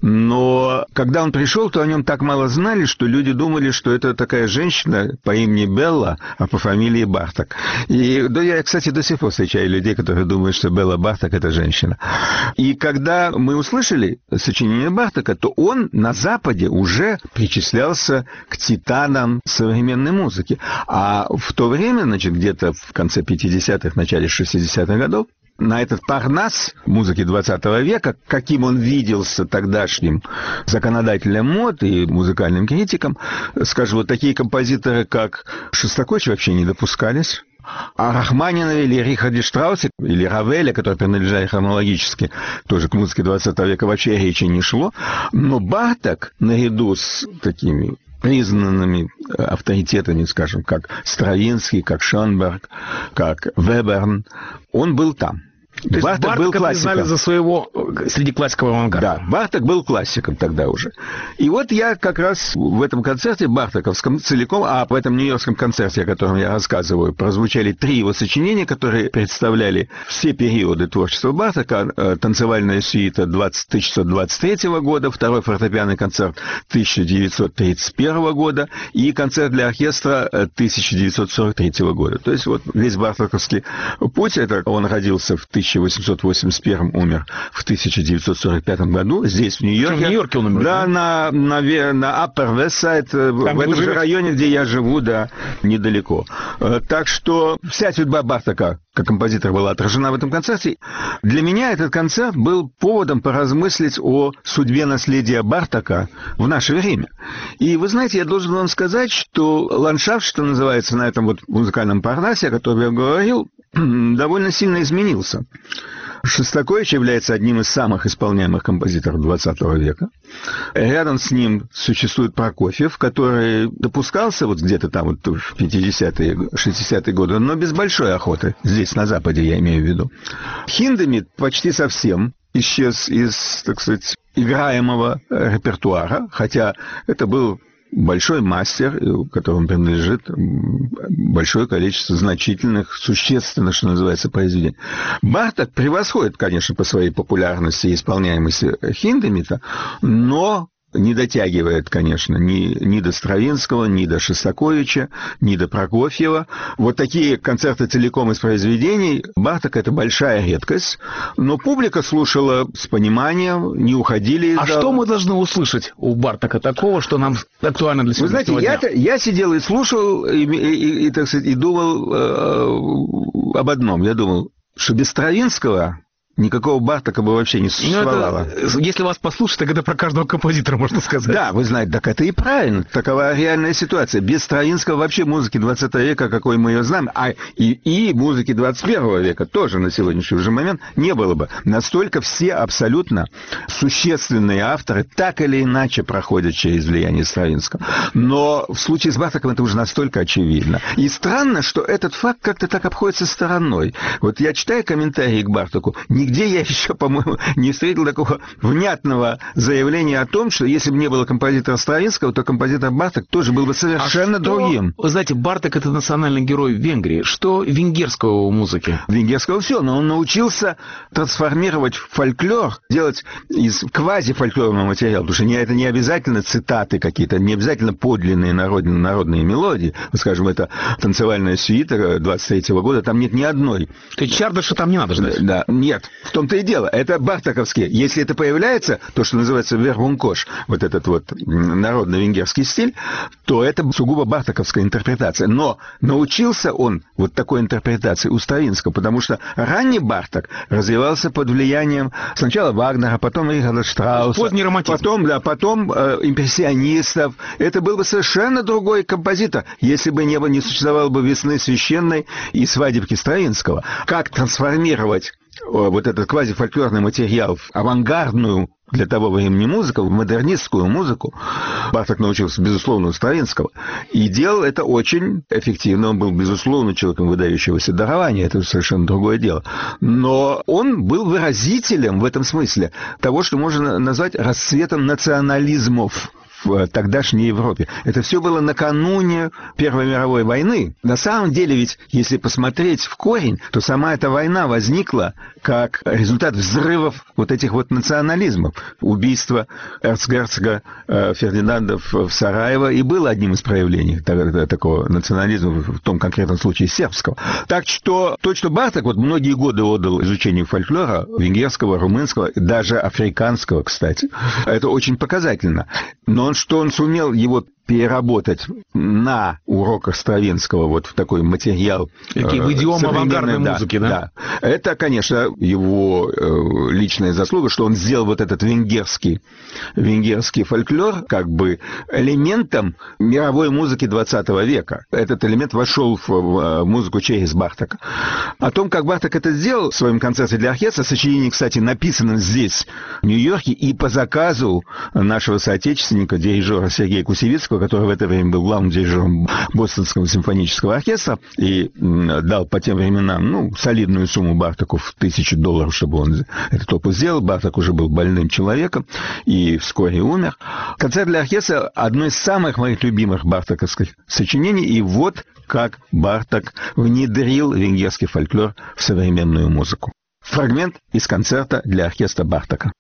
Но когда он пришел, то о нем так мало знали, что люди думали, что это такая женщина по имени Белла, а по фамилии Барток. И да, я, кстати, до сих пор встречаю людей, которые думают, что Белла Барток – это женщина. И когда мы услышали сочинение Бартока, то он на Западе уже причислялся к титанам современной музыки. А в то время, значит, где-то в конце пятидесятых, начале шестидесятых годов, на этот парнас музыки двадцатого века, каким он виделся тогдашним законодателем мод и музыкальным критиком, скажем, вот такие композиторы, как Шостакович, вообще не допускались. А Рахманинове или Рихарде Штраусе, или Равеля, которые принадлежали хронологически тоже к музыке двадцатого века, вообще речи не шло. Но Барток, наряду с такими признанными авторитетами, скажем, как Стравинский, как Шонберг, как Веберн, он был там. То есть Барток был классиком за своего среди классикового авангарда. Да, Барток был классиком тогда уже. И вот я как раз в этом концерте бартоковском целиком, а в этом нью-йоркском концерте, о котором я рассказываю, прозвучали три его сочинения, которые представляли все периоды творчества Бартока. Танцевальная сюита тысяча девятьсот двадцать третьего года, второй фортепианный концерт тысяча девятьсот тридцать первого года и концерт для оркестра тысяча девятьсот сорок третьего года. То есть вот весь бартоковский путь, это он родился в тысяча тысяча восемьсот восемьдесят первом, умер в тысяча девятьсот сорок пятом году, здесь, в Нью-Йорке. В Нью-Йорке он умер? Да, на, на, на Upper West Side, там, в этом же районе, где я живу, да, недалеко. Так что вся судьба Бартока как композитор была отражена в этом концерте. Для меня этот концерт был поводом поразмыслить о судьбе наследия Бартока в наше время. И вы знаете, я должен вам сказать, что ландшафт, что называется, на этом вот музыкальном парнасе, о котором я говорил, довольно сильно изменился. Шостакович является одним из самых исполняемых композиторов двадцатого века. Рядом с ним существует Прокофьев, который допускался вот где-то там вот в пятидесятые, шестидесятые годы, но без большой охоты. Здесь, на Западе, я имею в виду. Хиндемит почти совсем исчез из, так сказать, играемого репертуара, хотя это был большой мастер, которому принадлежит большое количество значительных, существенных, что называется, произведений. Барток превосходит, конечно, по своей популярности и исполняемости Хиндемита, но не дотягивает, конечно, ни, ни до Стравинского, ни до Шостаковича, ни до Прокофьева. Вот такие концерты целиком из произведений Барток — это большая редкость, но публика слушала с пониманием, не уходили из А зала. что мы должны услышать у Бартока такого, что нам актуально для сегодняшнего Вы знаете, дня? я, я сидел и слушал, и, и, и, и, так сказать, и думал э, об одном. Я думал, что без Стравинского никакого Бартока бы вообще не существовало. Ну, это, если вас послушать, так это про каждого композитора, можно сказать. Да, вы знаете, так это и правильно. Такова реальная ситуация. Без Стравинского вообще музыки двадцатого века, какой мы ее знаем, а и, и музыки двадцать первого века тоже на сегодняшний уже момент не было бы. Настолько все абсолютно существенные авторы так или иначе проходят через влияние Стравинского. Но в случае с Бартоком это уже настолько очевидно. И странно, что этот факт как-то так обходится стороной. Вот я читаю комментарии к Бартоку, нигде я еще, по-моему, не встретил такого внятного заявления о том, что если бы не было композитора Стравинского, то композитор Барток тоже был бы совершенно а что, другим. Вы знаете, Барток — это национальный герой Венгрии. Что венгерского в музыке? Венгерского все, но он научился трансформировать фольклор, делать из квазифольклорного материала, потому что не, это не обязательно цитаты какие-то, не обязательно подлинные народные, народные мелодии. Вот, скажем, это танцевальная сюита двадцать третьего года, там нет ни одной. То есть Чардыша там не надо ждать? Да, нет. В том-то и дело. Это бартоковские. Если это появляется, то, что называется вербункош, вот этот вот народный венгерский стиль, то это сугубо бартоковская интерпретация. Но научился он вот такой интерпретации у Стравинского, потому что ранний Барток развивался под влиянием сначала Вагнера, потом Рихарда Штрауса, поздний романтизм. потом, да, потом э, импрессионистов. Это был бы совершенно другой композитор, если бы не, было, не существовало бы «Весны священной» и «Свадебки» Стравинского. Как трансформировать вот этот квазифольклорный материал в авангардную для того времени музыку, в модернистскую музыку. Барток научился, безусловно, у Стравинского. И делал это очень эффективно. Он был, безусловно, человеком выдающегося дарования. Это совершенно другое дело. Но он был выразителем в этом смысле того, что можно назвать расцветом национализмов в тогдашней Европе. Это все было накануне Первой мировой войны. На самом деле, ведь, если посмотреть в корень, то сама эта война возникла как результат взрывов вот этих вот национализмов. Убийство эрцгерцога э, Фердинанда в Сараево и было одним из проявлений такого национализма, в том конкретном случае сербского. Так что то, что Барток вот многие годы отдал изучению фольклора, венгерского, румынского, даже африканского, кстати, это очень показательно. Но что он сумел его переработать на уроках Стравинского вот в такой материал. Такие в идиом авангардной да, музыки, да? Да. Это, конечно, его э, личная заслуга, что он сделал вот этот венгерский, венгерский фольклор как бы элементом мировой музыки двадцатого века. Этот элемент вошел в, в музыку через Бартока. О том, как Барток это сделал в своем концерте для оркестра, сочинение, кстати, написано здесь, в Нью-Йорке, и по заказу нашего соотечественника, дирижера Сергея Кусевицкого, который в это время был главным дирижером Бостонского симфонического оркестра и дал по тем временам, ну, солидную сумму Бартоку в тысячу долларов, чтобы он этот опус сделал. Барток уже был больным человеком и вскоре умер. Концерт для оркестра — одно из самых моих любимых бартоковских сочинений, и вот как Барток внедрил венгерский фольклор в современную музыку. Фрагмент из концерта для оркестра Бартока.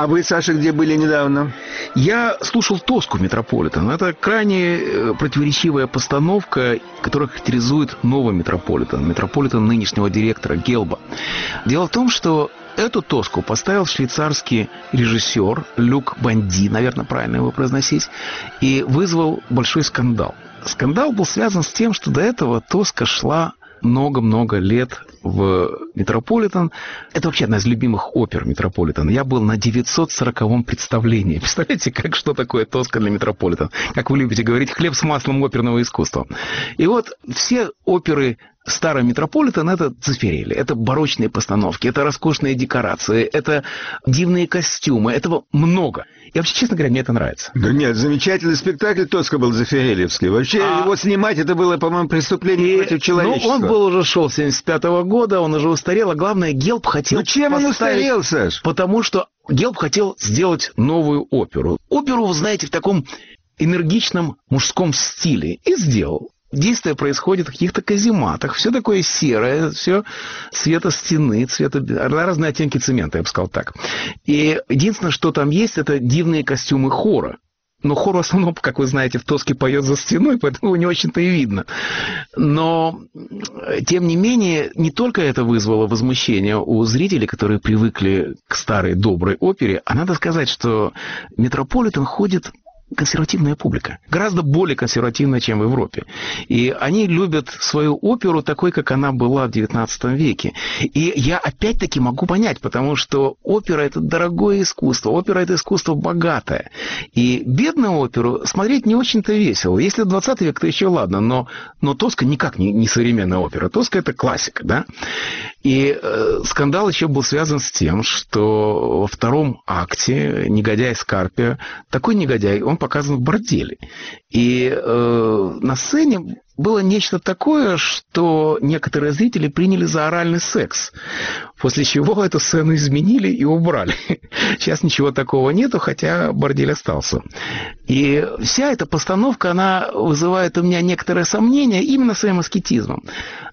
А вы, Саша, где были недавно? Я слушал «Тоску» Метрополитен. Это крайне противоречивая постановка, которая характеризует новый Метрополитен. Метрополитен нынешнего директора Гелба. Дело в том, что эту «Тоску» поставил швейцарский режиссер Люк Бонди, наверное, правильно его произносить, и вызвал большой скандал. Скандал был связан с тем, что до этого «Тоска» шла много-много лет в Метрополитен. Это вообще одна из любимых опер Метрополитен. Я был на девятьсот сороковом представлении. Представляете, как что такое «Тоска» для Метрополитен? Как вы любите говорить, хлеб с маслом оперного искусства. И вот все оперы старый Метрополитен — это Дзефирелли, это барочные постановки, это роскошные декорации, это дивные костюмы, этого много. И вообще, честно говоря, мне это нравится. Да нет, замечательный спектакль «Тоска» был дзефиреллевский. Вообще а... его снимать, это было, по-моему, преступление и... против человечества. Ну, он был уже шел с семьдесят пятого года, он уже устарел, а главное, Гелб хотел... Ну, чем поставить... он устарел, Саш? Потому что Гелб хотел сделать новую оперу. Оперу, вы знаете, в таком энергичном мужском стиле. И сделал. Действие происходит в каких-то казематах, все такое серое, все цвета стены, цвета разные оттенки цемента, я бы сказал так. И единственное, что там есть, это дивные костюмы хора. Но хор в основном, как вы знаете, в «Тоске» поет за стеной, поэтому не очень-то и видно. Но, тем не менее, не только это вызвало возмущение у зрителей, которые привыкли к старой доброй опере, а надо сказать, что Метрополитен ходит... консервативная публика. Гораздо более консервативная, чем в Европе. И они любят свою оперу такой, как она была в девятнадцатом веке. И я опять-таки могу понять, потому что опера – это дорогое искусство, опера – это искусство богатое. И бедную оперу смотреть не очень-то весело. Если двадцатый век, то еще ладно, но, но «Тоска» никак не, не современная опера. «Тоска» – это классика, да? И э, скандал еще был связан с тем, что во втором акте негодяй Скарпио, такой негодяй, он показан в борделе. И э, на сцене было нечто такое, что некоторые зрители приняли за оральный секс. После чего эту сцену изменили и убрали. Сейчас ничего такого нету, хотя бордель остался. И вся эта постановка, она вызывает у меня некоторое сомнение именно своим аскетизмом.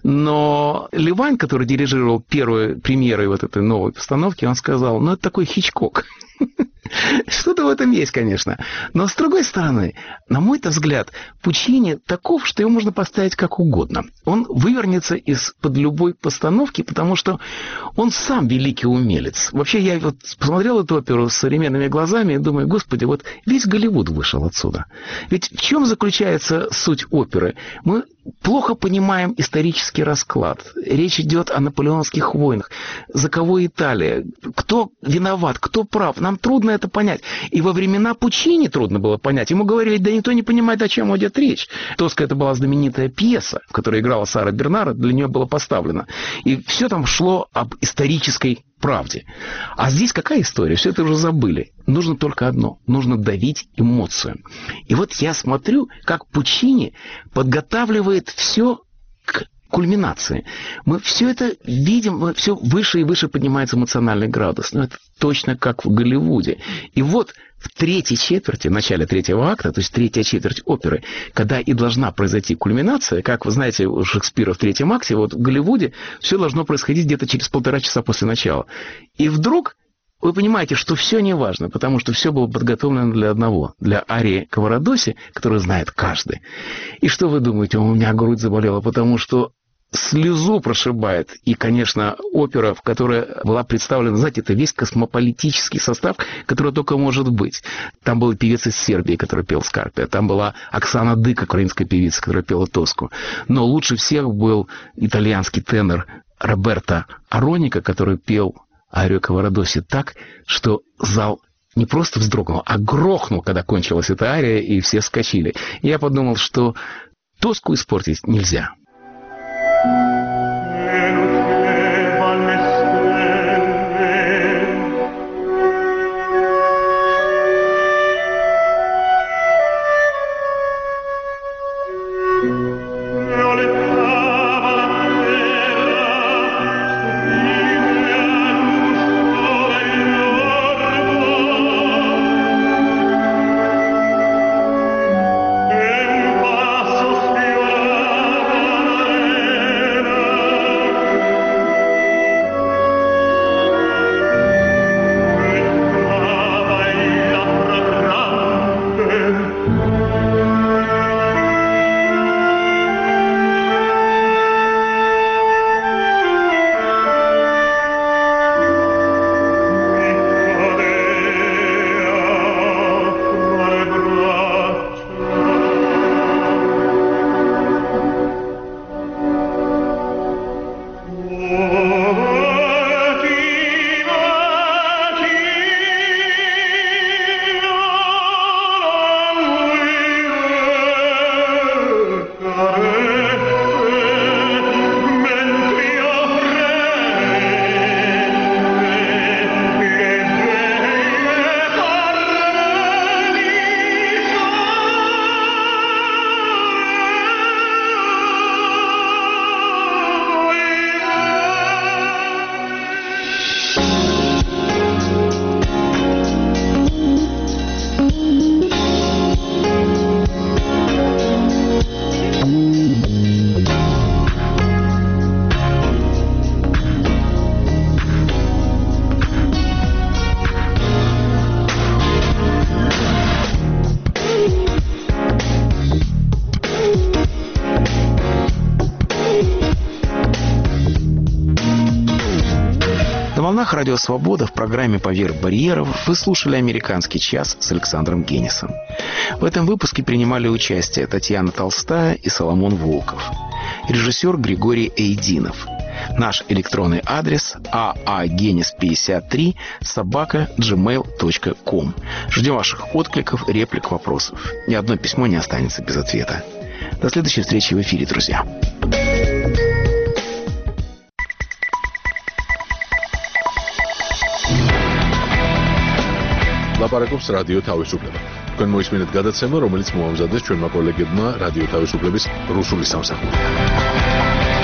Но Левайн, который дирижировал первой премьерой вот этой новой постановки, он сказал, ну это такой Хичкок. Что-то в этом есть, конечно. Но, с другой стороны, на мой-то взгляд, Пучини таков, что его можно поставить как угодно. Он вывернется из-под любой постановки, потому что он сам великий умелец. Вообще, я вот посмотрел эту оперу с современными глазами и думаю, господи, вот весь Голливуд вышел отсюда. Ведь в чем заключается суть оперы? Мы плохо понимаем исторический расклад. Речь идет о наполеонских войнах. За кого Италия? Кто виноват? Кто прав? Нам трудно это понять. И во времена Пучини трудно было понять. Ему говорили, да никто не понимает, о чем идет речь. «Тоска» — это была знаменитая пьеса, в которой играла Сара Бернара, для нее было поставлено. И все там шло об исторической правде. А здесь какая история? Все это уже забыли. Нужно только одно. Нужно давить эмоцию. И вот я смотрю, как Пучини подготавливает все к кульминации. Мы все это видим, мы все выше и выше поднимается эмоциональный градус. Но это точно как в Голливуде. И вот в третьей четверти, в начале третьего акта, то есть третья четверть оперы, когда и должна произойти кульминация, как вы знаете у Шекспира в третьем акте, вот в Голливуде все должно происходить где-то через полтора часа после начала. И вдруг вы понимаете, что все не важно, потому что все было подготовлено для одного, для арии Каварадоси, которую знает каждый. И что вы думаете, у меня грудь заболела, потому что слезу прошибает. И, конечно, опера, в которой была представлена, знаете, это весь космополитический состав, который только может быть. Там был певец из Сербии, который пел Скарпио. Там была Оксана Дык, украинская певица, которая пела Тоску. Но лучше всех был итальянский тенор Роберто Ароника, который пел арию Каварадоси так, что зал не просто вздрогнул, а грохнул, когда кончилась эта ария, и все вскочили. И я подумал, что Тоску испортить нельзя. волнах Радио Свобода в программе «Поверх барьеров» вы слушали «Американский час» с Александром Генисом. В этом выпуске принимали участие Татьяна Толстая и Соломон Волков. Режиссер Григорий Эйдинов. Наш электронный адрес а а генис пятьдесят три собака джи мейл точка ком. Ждем ваших откликов, реплик, вопросов. Ни одно письмо не останется без ответа. До следующей встречи в эфире, друзья. ლაპარაკობს რადიო თავისუფლება. თქვენ მოისმინეთ გადაცემა, რომელიც მოამზადეს ჩვენმა კოლეგებმა რადიო თავისუფლების რუსული სამსახური.